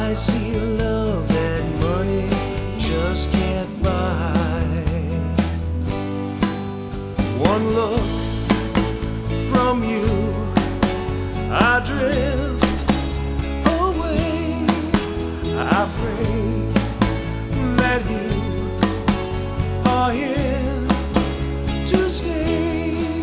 I see a love that money just can't buy. One look from you, I drift away. I pray that you are here to stay.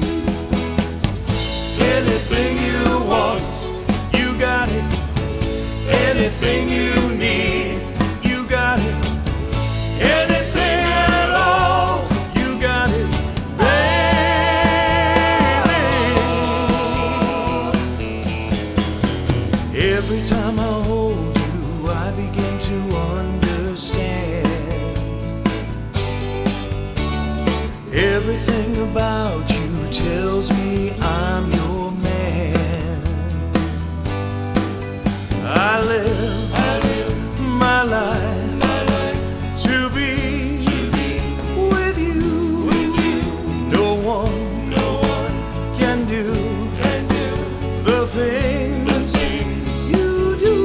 Anything you want, you got it. Anything you need, you got it. Anything at all, you got it, baby. Every time I hold you, I begin to understand. Everything about you tells me I'm your man. I live my life to be with you. No one can do the things you do.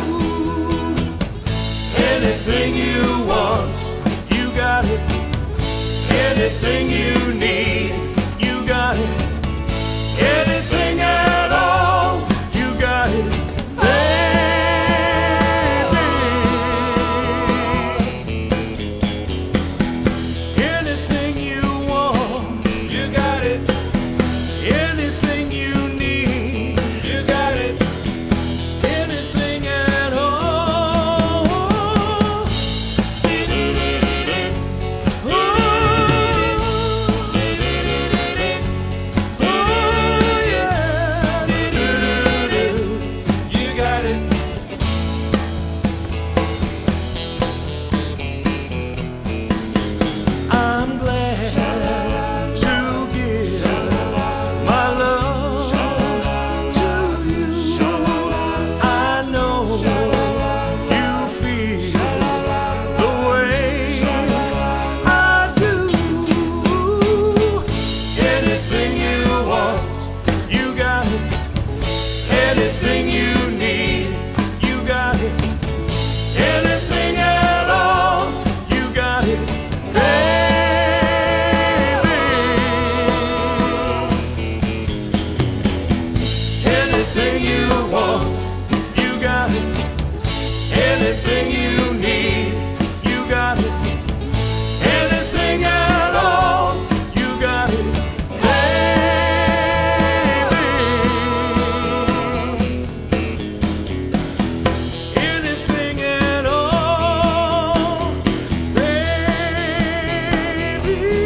Anything you want, you got it. Anything you need, you got it. Anything at all, you got it, baby. Anything you want, you got it. Anything you need, you got it. Anything at all. I'm glad to give my love to you. I know you feel the way I do. Anything you want, you got it. Anything you need, you got it. Anything at all, you got it, baby. Anything you want, you got it. Anything you need, you got it. Anything at all, you got it, baby. Anything at all, baby.